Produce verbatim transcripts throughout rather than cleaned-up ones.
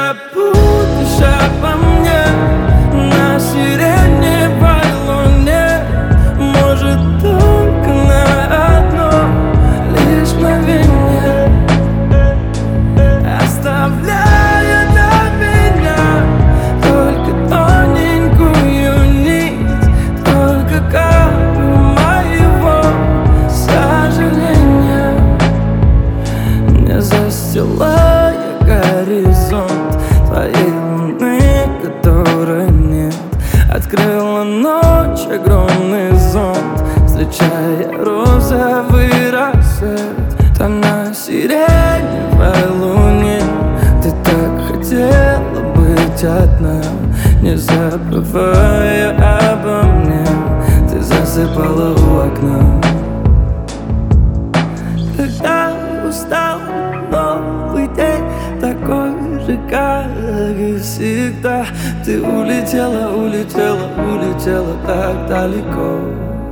забудешь обо мне на сиреневой луне. Может, только на одно лишь мгновение, оставляя до меня только тоненькую нить, только каплю моего сожаления. Не застилая горизонт твоей луны, которой нет, открыла ночь огромный зонт, встречая розовый рассвет. Там на сиреневой луне ты так хотела быть одна, не забывая обо мне, ты засыпала у окна. Когда устал новый день, такой же, как и всегда, ты улетела, улетела, улетела так далеко.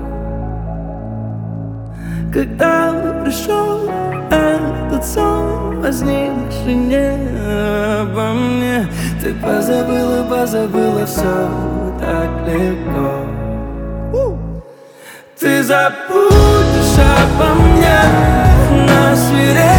Когда пришел этот сон, возникший не обо мне, ты позабыла, позабыла все так легко. Ты забудешь обо мне на сиреневой